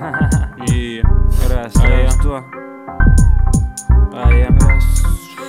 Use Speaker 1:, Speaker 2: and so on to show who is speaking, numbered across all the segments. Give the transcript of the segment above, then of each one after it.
Speaker 1: И раз, два. Раз.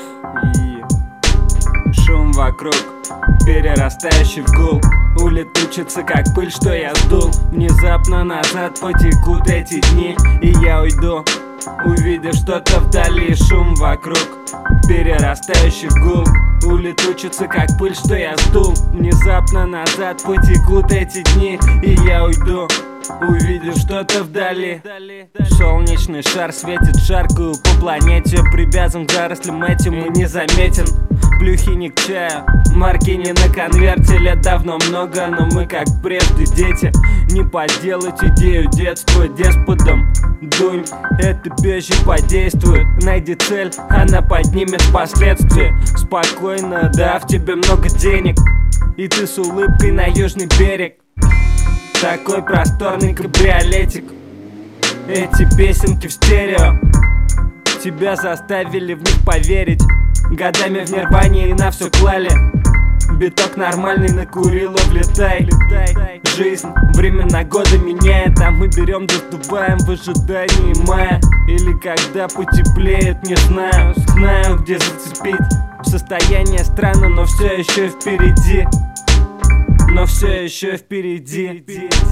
Speaker 1: И шум вокруг, перерастающий в гул, улетучится как пыль, что я сдул. Внезапно назад потекут эти дни, и я уйду, увидев что-то вдали. Шум вокруг, перерастающий в гул, улетучится как пыль, что я сдул. Внезапно назад потекут эти дни, и я уйду, увидев что-то вдали. Солнечный шар светит жаркую по планете, привязан к зарослям этим и незаметен. Плюхи не к чаю, марки не на конверте. Лет давно много, но мы как прежде дети. Не подделать идею детства деспотом. Дунь, это позже подействует. Найди цель, она поднимет последствия. Спокойно, дав тебе много денег, и ты с улыбкой на южный берег. Такой просторный кабриолетик, эти песенки в стерео, тебя заставили в них поверить. Годами в нирване и на все клали. Биток нормальный накурила, влетай. Жизнь, времена, годы меняет, а мы берем, доступаем в ожидании мая. Или когда потеплеет, не знаю. Знаю, где зацепить. Состояние странно, но все еще впереди. Но все еще впереди.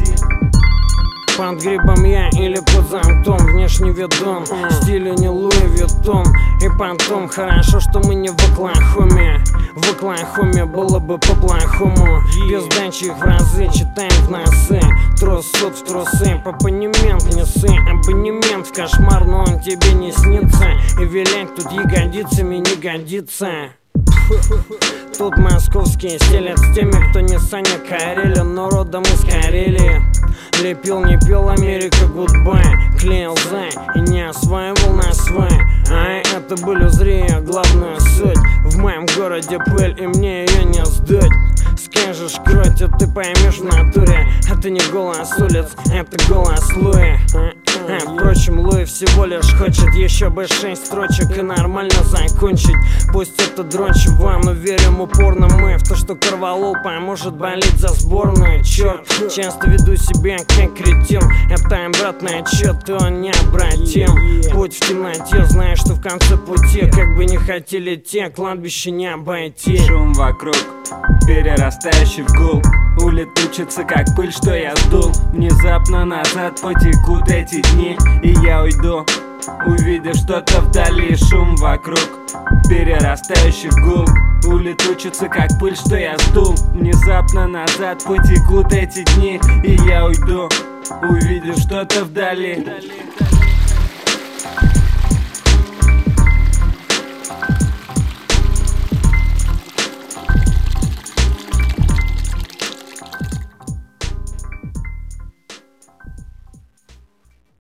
Speaker 2: Под грибом я или под зонтом, внешний ведом, стиля не Луи Виттон. И потом, хорошо, что мы не в Оклахоме. В Оклахоме было бы по-плохому. Без дачи их в разы читаем в носы. Трос суд в трусы, абонемент несы. Абонемент в кошмар, но он тебе не снится. И вилять тут ягодицами не годится. Тут московские стелят с теми, кто не Саня Карелин, но родом из Карелии. Лепил, не пил, Америка, гудбай. Клеил зай и не осваивал на свай. А это были зря, главная суть. В моем городе пыль, и мне ее не сдать. Скажешь, кроть, а ты поймешь в натуре. Это не голос улиц, это голос Луи. Впрочем, Луи всего лишь хочет еще бы 6 строчек и нормально закончить. Пусть это дрочево, но верим упорно мы в то, что Корвалол поможет болеть за сборную. Черт, часто веду себя как кретин. Это обратный отчет, и он необратим. Путь в темноте, знаешь, что в конце пути, как бы не хотели те, кладбище не обойти.
Speaker 1: Шум вокруг, перерастающий в гул, улетучится как пыль, что я сдул. Внезапно назад потекут эти дни, и я уйду, увидев что-то вдали. Шум вокруг, перерастающий в гул, улетучится как пыль, что я сдул. Внезапно назад потекут эти дни, и я уйду, увидев что-то вдали.